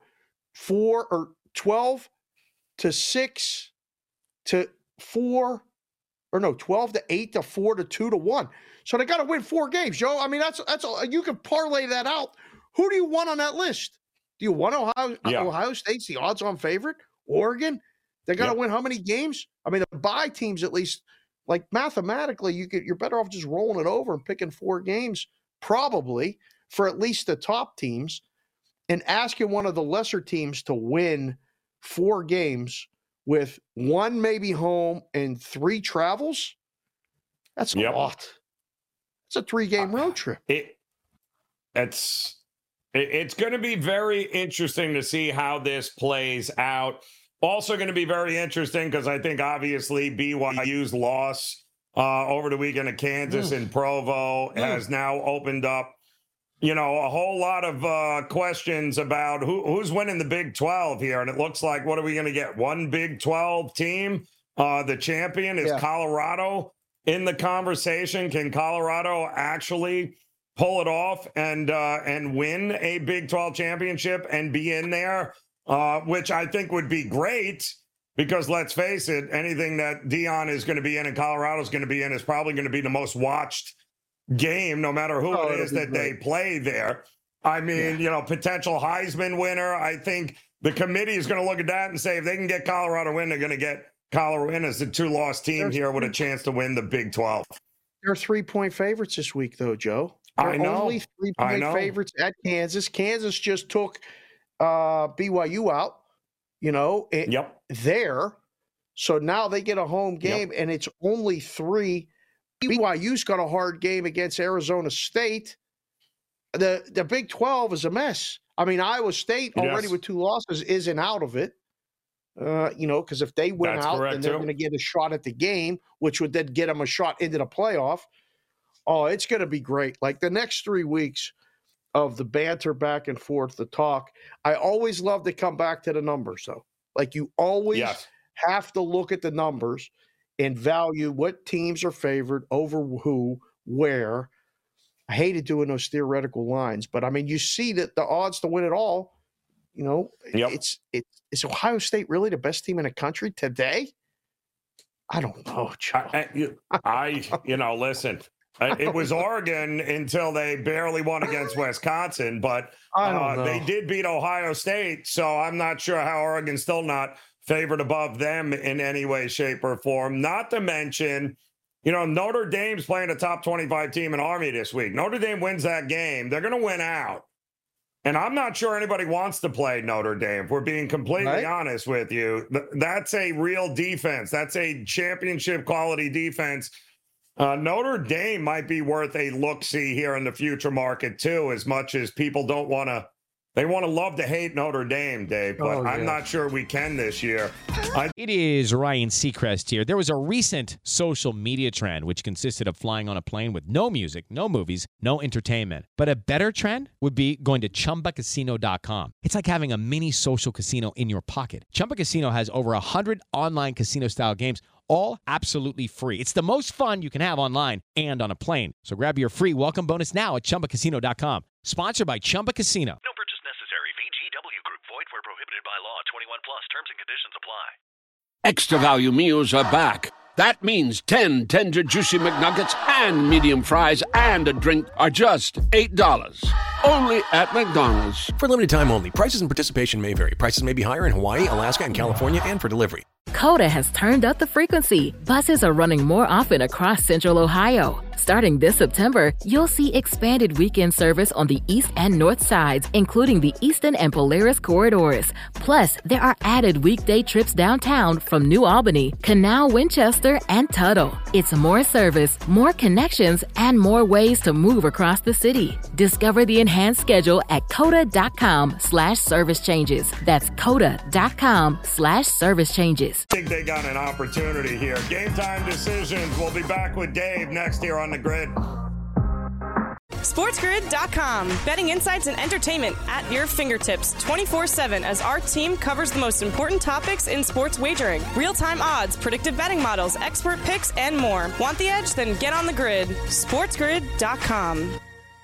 12 to 6 to 4, or no, 12 to 8 to 4 to 2 to 1. So they got to win 4 games, Joe. I mean, that's you can parlay that out. Who do you want on that list? Do you want Ohio State's the odds-on favorite? Oregon? They got to win how many games? I mean, the bye teams, at least, like mathematically, you're better off just rolling it over and picking 4 games, probably, for at least the top teams, and asking one of the lesser teams to win 4 games with 1 maybe home and 3 travels. That's a lot. It's a 3-game road trip. It's going to be very interesting to see how this plays out. Also going to be very interesting because I think obviously BYU's loss over the weekend at Kansas in Provo has now opened up, a whole lot of questions about who's winning the Big 12 here. And it looks like, what are we going to get? 1 Big 12 team? The champion is Colorado in the conversation. Can Colorado actually pull it off and win a Big 12 championship and be in there which I think would be great because let's face it, anything that Dion is going to be in and Colorado is going to be in is probably going to be the most watched game, no matter who it is that they play there. I mean, potential Heisman winner. I think the committee is going to look at that and say if they can get Colorado in, they're going to get Colorado in as the 2-loss team here with a chance to win the Big 12. They're 3-point favorites this week, though, Joe. I know. Only 3-point favorites at Kansas. Kansas just took BYU out, there. So now they get a home game, and it's only 3. BYU's got a hard game against Arizona State. The Big 12 is a mess. I mean, Iowa State already with 2 losses isn't out of it. Because if they win out, then they're going to get a shot at the game, which would then get them a shot into the playoff. Oh, it's going to be great. Like the next 3 weeks of the banter back and forth, the talk, I always love to come back to the numbers, though. Like you always have to look at the numbers and value what teams are favored over who, where. I hated doing those theoretical lines, but I mean, you see that the odds to win it all, is Ohio State really the best team in the country today? I don't know, Joe. Listen, it was Oregon until they barely won against Wisconsin, but they did beat Ohio State, so I'm not sure how Oregon's still not favored above them in any way, shape, or form. Not to mention, Notre Dame's playing a top 25 team in Army this week. Notre Dame wins that game, they're going to win out. And I'm not sure anybody wants to play Notre Dame, if we're being completely honest with you. That's a real defense. That's a championship quality defense. Notre Dame might be worth a look-see here in the future market, too, as much as people don't want to. They want to love to hate Notre Dame, Dave, but I'm not sure we can this year. It is Ryan Seacrest here. There was a recent social media trend which consisted of flying on a plane with no music, no movies, no entertainment. But a better trend would be going to ChumbaCasino.com. It's like having a mini social casino in your pocket. Chumba Casino has over 100 online casino-style games, all absolutely free. It's the most fun you can have online and on a plane. So grab your free welcome bonus now at ChumbaCasino.com. Sponsored by Chumba Casino. No purchase necessary. VGW Group. Void where prohibited by law. 21 plus. Terms and conditions apply. Extra value meals are back. That means 10 tender, juicy McNuggets and medium fries and a drink are just $8. Only at McDonald's. For limited time only. Prices and participation may vary. Prices may be higher in Hawaii, Alaska, and California, and for delivery. Coda has turned up the frequency. Buses are running more often across Central Ohio. Starting this September, you'll see expanded weekend service on the east and north sides, including the Eastern and Polaris corridors. Plus, there are added weekday trips downtown from New Albany, Canal, Winchester, and Tuttle. It's more service, more connections, and more ways to move across the city. Discover the enhanced schedule at coda.com/service changes. That's coda.com/service changes. I think they got an opportunity here. Game Time Decisions. We'll be back with Dave next here on The Grid. SportsGrid.com. Betting insights and entertainment at your fingertips 24/7 as our team covers the most important topics in sports wagering. Real-time odds, predictive betting models, expert picks, and more. Want the edge? Then get on the grid. SportsGrid.com.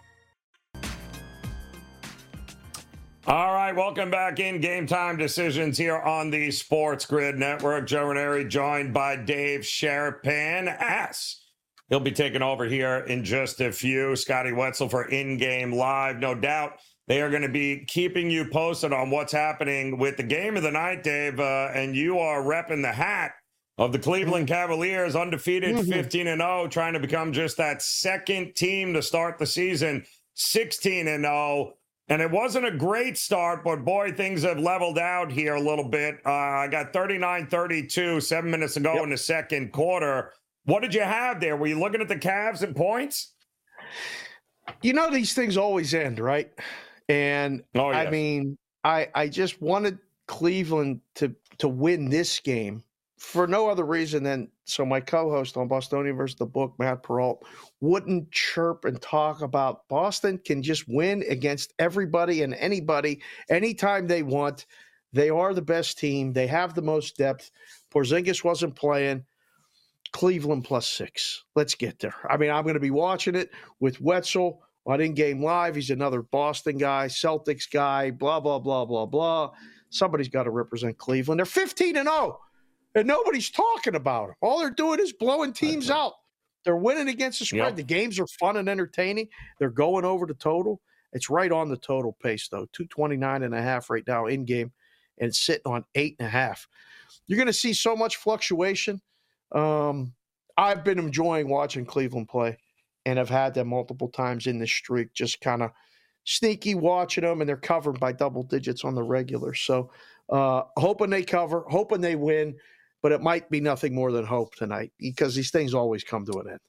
All right, welcome back in Game Time Decisions here on the Sports Grid Network. Joe Ranieri joined by Dave Sharapan. He'll be taking over here in just a few. Scotty Wetzel for In Game Live. No doubt they are going to be keeping you posted on what's happening with the game of the night, Dave. And you are repping the hat of the Cleveland Cavaliers, undefeated 15-0, trying to become just that second team to start the season 16-0. And it wasn't a great start, but boy, things have leveled out here a little bit. I got 39-32 7 minutes ago in the second quarter. What did you have there? Were you looking at the Cavs and points? These things always end, right? And I mean, I just wanted Cleveland to win this game for no other reason than so my co-host on Bostonian versus the Book, Matt Peralt, wouldn't chirp and talk about Boston can just win against everybody and anybody anytime they want. They are the best team. They have the most depth. Porzingis wasn't playing. Cleveland +6. Let's get there. I mean, I'm going to be watching it with Wetzel on In Game Live. He's another Boston guy, Celtics guy, blah, blah, blah, blah, blah. somebody's got to represent Cleveland. They're 15-0, and nobody's talking about them. All they're doing is blowing teams out. They're winning against the spread. Yep. The games are fun and entertaining. They're going over the total. It's right on the total pace, though. 229.5 right now in game, and it's sitting on 8.5. You're going to see so much fluctuation. I've been enjoying watching Cleveland play, and I've had them multiple times in this streak, just kind of sneaky watching them, and they're covered by double digits on the regular. So hoping they cover, hoping they win, but it might be nothing more than hope tonight because these things always come to an end.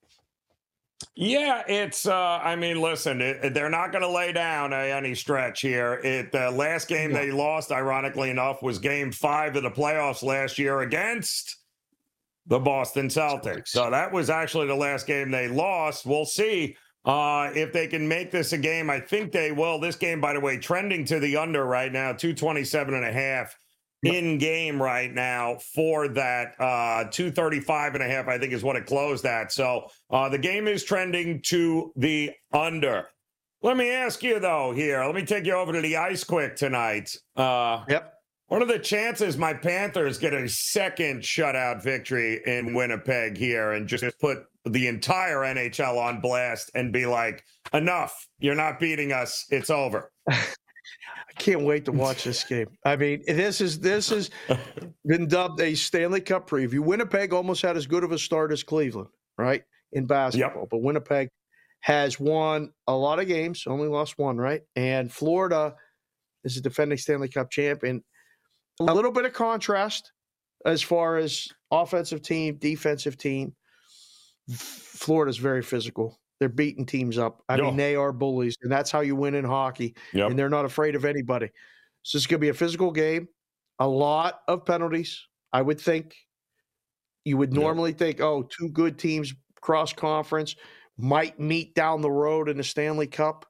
Yeah, it's, listen, they're not going to lay down any stretch here. The last game they lost, ironically enough, was game 5 of the playoffs last year against the Boston Celtics. So that was actually the last game they lost. We'll see if they can make this a game. I think they will. This game, by the way, trending to the under right now, 227.5 in game right now for that 235.5, I think is what it closed at. So the game is trending to the under. Let me ask you, though, here. Let me take you over to the ice quick tonight. Yep. What are the chances my Panthers get a second shutout victory in Winnipeg here and just put the entire NHL on blast and be like, enough, you're not beating us, it's over? I can't wait to watch this game. I mean, this is been dubbed a Stanley Cup preview. Winnipeg almost had as good of a start as Cleveland, right, in basketball. Yep. But Winnipeg has won a lot of games, only lost one, right? And Florida is a defending Stanley Cup champion. A little bit of contrast as far as offensive team, defensive team. Florida's very physical. They're beating teams up. I mean, they are bullies, and that's how you win in hockey. Yep. And they're not afraid of anybody. So it's going to be a physical game. A lot of penalties, I would think. You would normally think, two good teams cross-conference might meet down the road in the Stanley Cup.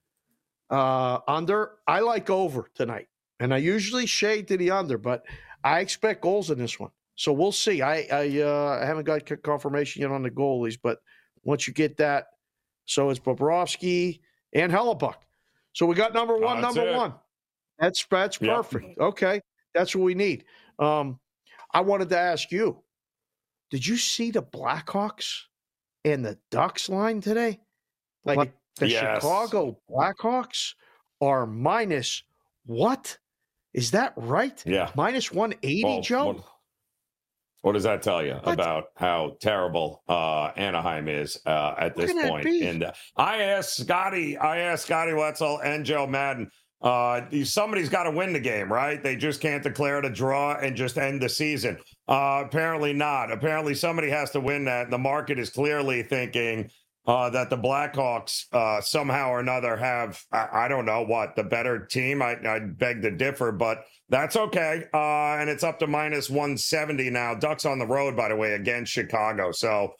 Under, I like over tonight. And I usually shade to the under, but I expect goals in this one. So we'll see. I haven't got confirmation yet on the goalies, but once you get that, so it's Bobrovsky and Hellebuck. So we got number one. That's perfect. Yep. Okay, that's what we need. I wanted to ask you, did you see the Blackhawks and the Ducks line today? Like the Chicago Blackhawks are minus what? Is that right? Yeah. Minus 180, Joe? What does that tell you about how terrible Anaheim is at this point? And I asked Scotty Wetzel and Joe Madden, somebody's got to win the game, right? They just can't declare it a draw and just end the season. Apparently not. Apparently somebody has to win that. The market is clearly thinking that the Blackhawks somehow or another have, I don't know what, the better team. I beg to differ, but that's okay. And it's up to minus 170 now. Ducks on the road, by the way, against Chicago. So,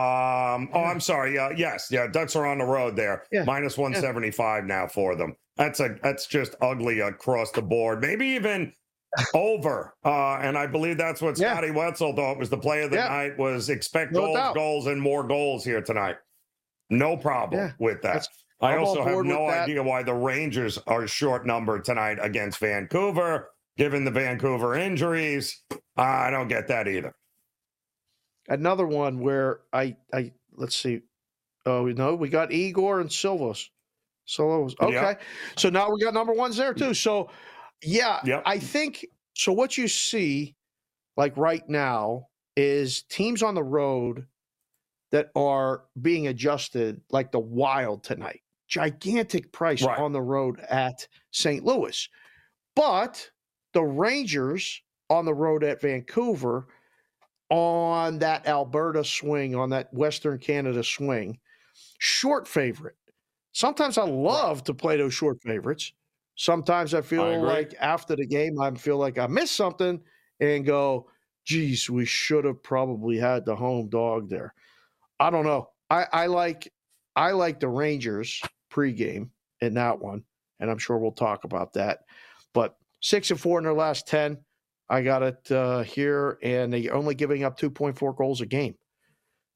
I'm sorry. Ducks are on the road there. Yeah. Minus 175 now for them. That's just ugly across the board. Maybe even over. And I believe that's what Scotty Wetzel thought was the play of the night, was expect goals, and more goals here tonight. No problem with that. I also have no idea why the Rangers are short numbered tonight against Vancouver, given the Vancouver injuries. I don't get that either. Another one where let's see. Oh, no, we got Igor and Silvos. Okay. Yep. So now we got number ones there too. So I think, so what you see like right now is teams on the road that are being adjusted, like the Wild tonight. Gigantic price on the road at St. Louis. But the Rangers on the road at Vancouver, on that Alberta swing, on that Western Canada swing, short favorite. Sometimes I love to play those short favorites. Sometimes I feel like after the game, I feel like I missed something and go, geez, we should have probably had the home dog there. I don't know. I like the Rangers pregame in that one, and I'm sure we'll talk about that. But 6-4 in their last 10. I got it here, and they're only giving up 2.4 goals a game.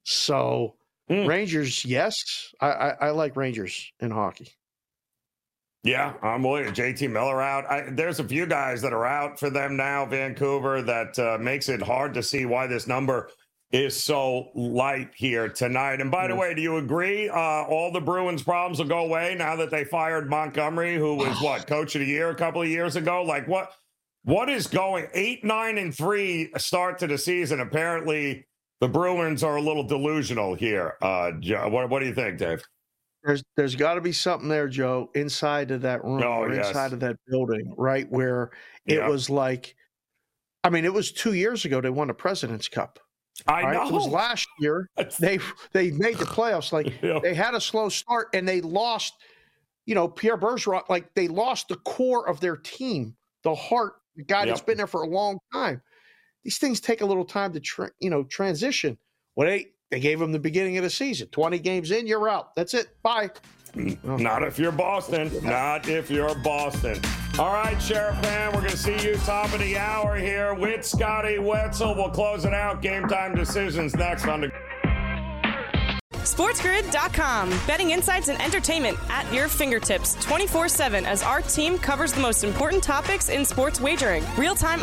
So Rangers, yes. I like Rangers in hockey. Yeah, I'm with you. JT Miller out. There's a few guys that are out for them now, Vancouver, that makes it hard to see why this number is so light here tonight. And by the way, do you agree all the Bruins problems will go away now that they fired Montgomery, who was, coach of the year a couple of years ago? Like, what is going 8-9-3 start to the season? Apparently, the Bruins are a little delusional here. What do you think, Dave? There's got to be something there, Joe, inside of that room or inside of that building, right? Where it was like, I mean, it was 2 years ago they won the President's Cup. I know. It was last year. They made the playoffs. Like they had a slow start and they lost, Pierre Bergeron, like they lost the core of their team, the heart, the guy that's been there for a long time. These things take a little time to transition. Well, they gave him the beginning of the season. 20 games in, you're out. That's it. Bye. Not if you're Boston. Not if you're Boston. All right, Sheriff Pan, we're going to see you top of the hour here with Scotty Wetzel. We'll close it out. Game time decisions next on the SportsGrid.com. Betting insights and entertainment at your fingertips 24/7 as our team covers the most important topics in sports wagering. Real-time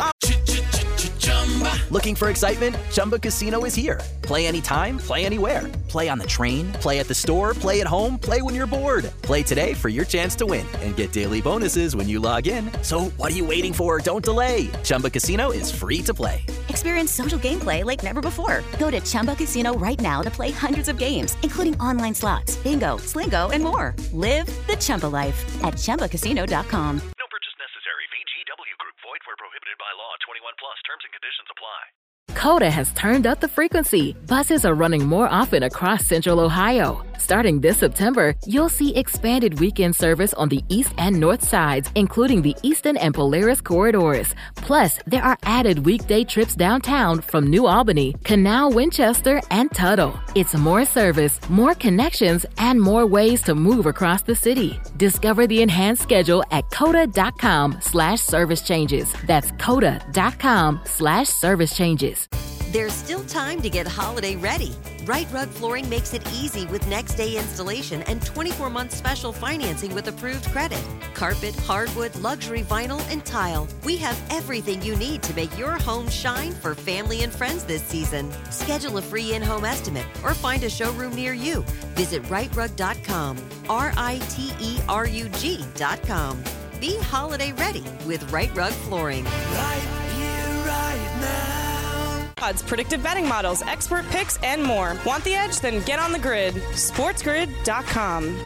Looking for excitement? Chumba Casino is here. Play anytime, play anywhere. Play on the train, play at the store, play at home, play when you're bored. Play today for your chance to win and get daily bonuses when you log in. So what are you waiting for? Don't delay. Chumba Casino is free to play. Experience social gameplay like never before. Go to Chumba Casino right now to play hundreds of games, including online slots, bingo, Slingo, and more. Live the Chumba life at ChumbaCasino.com. No purchase necessary. VGW Group. Void where prohibited by law. 21 plus. Terms and conditions apply. Coda has turned up the frequency. Buses are running more often across Central Ohio. Starting this September, you'll see expanded weekend service on the east and north sides, including the Eastern and Polaris corridors. Plus, there are added weekday trips downtown from New Albany, Canal, Winchester, and Tuttle. It's more service, more connections, and more ways to move across the city. Discover the enhanced schedule at coda.com/service changes. That's coda.com/service changes. There's still time to get holiday ready. Right Rug Flooring makes it easy with next-day installation and 24-month special financing with approved credit. Carpet, hardwood, luxury vinyl, and tile. We have everything you need to make your home shine for family and friends this season. Schedule a free in-home estimate or find a showroom near you. Visit rightrug.com, RITERUG.com. Be holiday ready with Right Rug Flooring. Right here, right now. odds, predictive betting models, expert picks, and more. Want the edge? Then get on the grid. SportsGrid.com.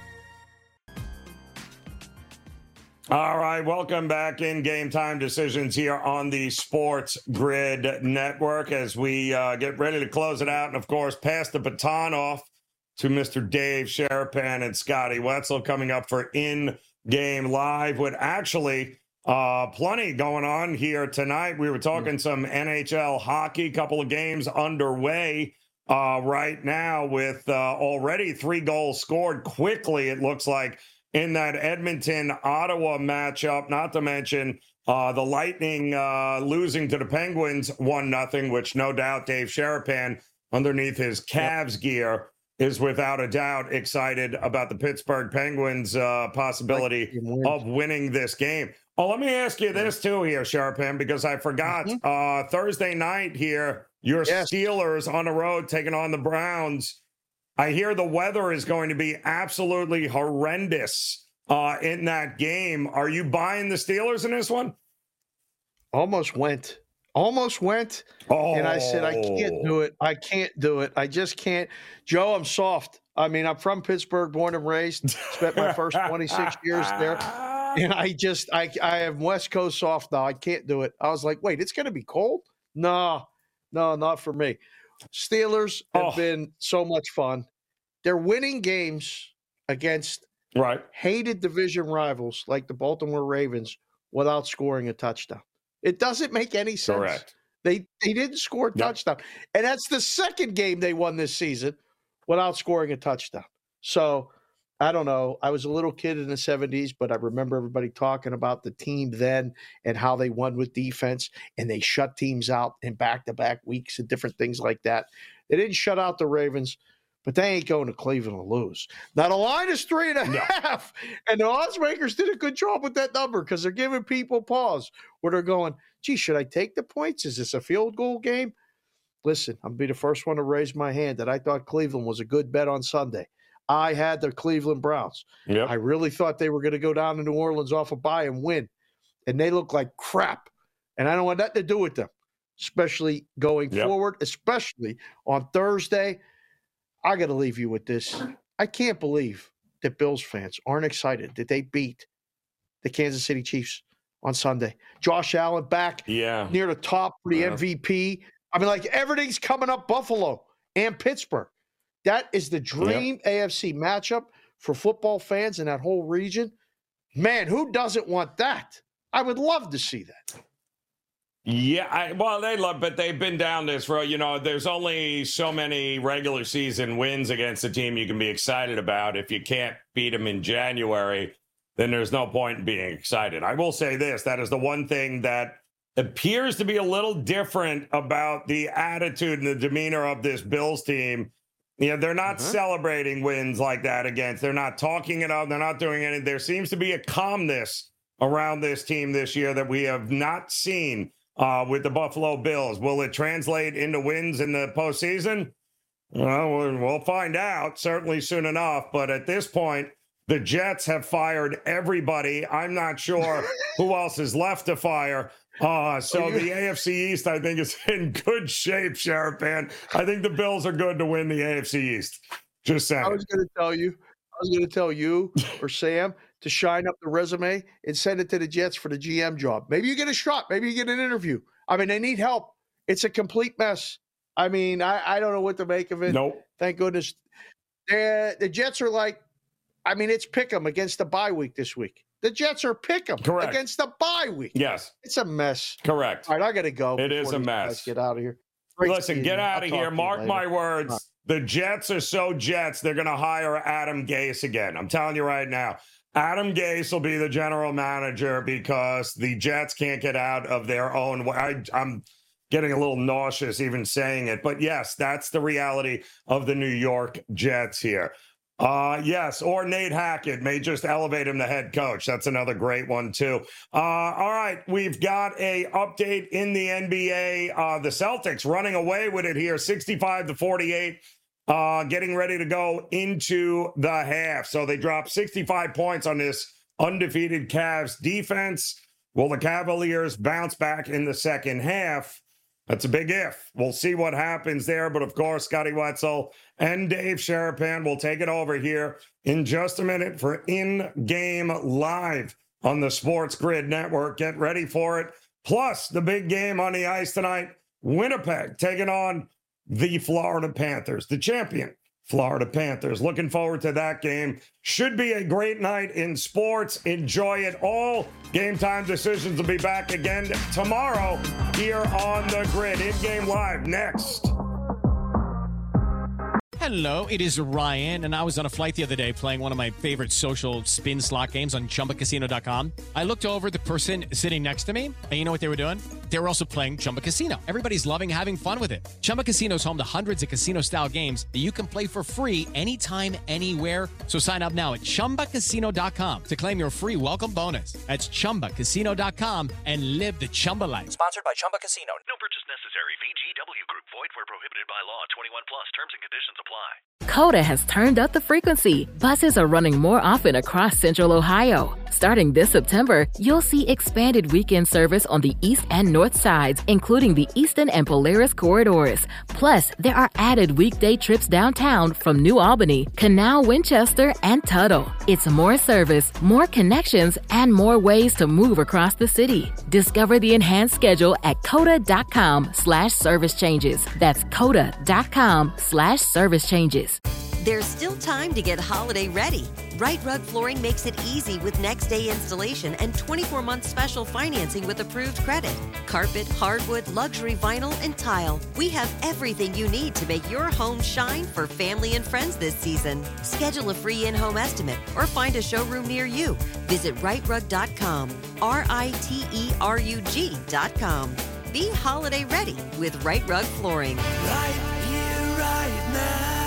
All right, welcome back in Game Time Decisions here on the Sports Grid Network as we get ready to close it out and, of course, pass the baton off to Mr. Dave Sharapan and Scotty Wetzel coming up for In-Game Live with actually plenty going on here tonight. We were talking some NHL hockey, couple of games underway right now with already 3 goals scored quickly, it looks like, in that Edmonton-Ottawa matchup, not to mention the Lightning losing to the Penguins 1-0, which no doubt Dave Sharapan, underneath his Cavs gear, is without a doubt excited about the Pittsburgh Penguins' possibility of winning this game. Oh, let me ask you this, too, here, Sharapan, because I forgot. Thursday night here, your Steelers on the road taking on the Browns. I hear the weather is going to be absolutely horrendous in that game. Are you buying the Steelers in this one? Almost went. And I said, I can't do it. I can't do it. I just can't. Joe, I'm soft. I mean, I'm from Pittsburgh, born and raised. Spent my first 26 years there. And I am West Coast soft now. I can't do it. I was like, wait, it's going to be cold? No, not for me. Steelers have been so much fun. They're winning games against hated division rivals like the Baltimore Ravens without scoring a touchdown. It doesn't make any sense. Correct. They didn't score a touchdown. And that's the second game they won this season without scoring a touchdown. So, I don't know. I was a little kid in the 70s, but I remember everybody talking about the team then and how they won with defense, and they shut teams out in back-to-back weeks and different things like that. They didn't shut out the Ravens, But they ain't going to Cleveland to lose. Now, the line is 3.5, and the odds makers did a good job with that number because they're giving people pause where they're going, gee, should I take the points? Is this a field goal game? Listen, I'm going to be the first one to raise my hand that I thought Cleveland was a good bet on Sunday. I had the Cleveland Browns. Yep. I really thought they were going to go down to New Orleans off a bye and win, and they look like crap. And I don't want nothing to do with them, especially going forward, especially on Thursday. I got to leave you with this. I can't believe that Bills fans aren't excited that they beat the Kansas City Chiefs on Sunday. Josh Allen back near the top for the MVP. I mean, like, everything's coming up Buffalo and Pittsburgh. That is the dream AFC matchup for football fans in that whole region. Man, who doesn't want that? I would love to see that. Yeah, they love, but they've been down this road. You know, there's only so many regular season wins against a team you can be excited about. If you can't beat them in January, then there's no point in being excited. I will say this, that is the one thing that appears to be a little different about the attitude and the demeanor of this Bills team. You know, they're not celebrating wins like that against. They're not talking it up. They're not doing anything. There seems to be a calmness around this team this year that we have not seen with the Buffalo Bills. Will it translate into wins in the postseason? Well, we'll find out certainly soon enough. But at this point, the Jets have fired everybody. I'm not sure who else is left to fire. The AFC East, I think, is in good shape, Sharapan. I think the Bills are good to win the AFC East. Just saying. I was going to tell you or Sam to shine up the resume and send it to the Jets for the GM job. Maybe you get a shot. Maybe you get an interview. I mean, they need help. It's a complete mess. I mean, I don't know what to make of it. Nope. Thank goodness. The Jets are like, I mean, it's pick 'em against the bye week this week. The Jets are pick 'em against the bye week. Yes. It's a mess. Correct. All right, I got to go. It is a mess. Get out of here. Listen, get out of here. Mark my words. The Jets are so Jets, they're going to hire Adam Gase again. I'm telling you right now. Adam Gase will be the general manager because the Jets can't get out of their own way. I'm getting a little nauseous even saying it. But, yes, that's the reality of the New York Jets here. Yes, or Nate Hackett may just elevate him to head coach. That's another great one, too. All right, we've got a update in the NBA. The Celtics running away with it here, 65-48. Getting ready to go into the half. So they dropped 65 points on this undefeated Cavs defense. Will the Cavaliers bounce back in the second half? That's a big if. We'll see what happens there. But, of course, Scotty Wetzel and Dave Sharapan will take it over here in just a minute for In-Game Live on the Sports Grid Network. Get ready for it. Plus, the big game on the ice tonight, Winnipeg taking on the Florida Panthers, the champion Florida Panthers. Looking forward to that game. Should be a great night in sports. Enjoy it all. Game Time Decisions will be back again tomorrow here on the Grid. In-Game Live next. Hello, it is Ryan, and I was on a flight the other day playing one of my favorite social spin slot games on ChumbaCasino.com. I looked over the person sitting next to me, and you know what they were doing? They were also playing Chumba Casino. Everybody's loving having fun with it. Chumba Casino is home to hundreds of casino-style games that you can play for free anytime, anywhere. So sign up now at ChumbaCasino.com to claim your free welcome bonus. That's ChumbaCasino.com and live the Chumba life. Sponsored by Chumba Casino. No purchase necessary. VGW Group. Void where prohibited by law. 21 plus. Terms and conditions apply. Coda has turned up the frequency. Buses are running more often across Central Ohio. Starting this September, you'll see expanded weekend service on the east and north sides, including the Eastern and Polaris corridors. Plus, there are added weekday trips downtown from New Albany, Canal, Winchester, and Tuttle. It's more service, more connections, and more ways to move across the city. Discover the enhanced schedule at coda.com/service changes. That's coda.com/service changes. There's still time to get holiday ready. Right Rug Flooring makes it easy with next-day installation and 24-month special financing with approved credit. Carpet, hardwood, luxury vinyl, and tile. We have everything you need to make your home shine for family and friends this season. Schedule a free in-home estimate or find a showroom near you. Visit rightrug.com, RITERUG.com. Be holiday ready with Right Rug Flooring. Right here, right now.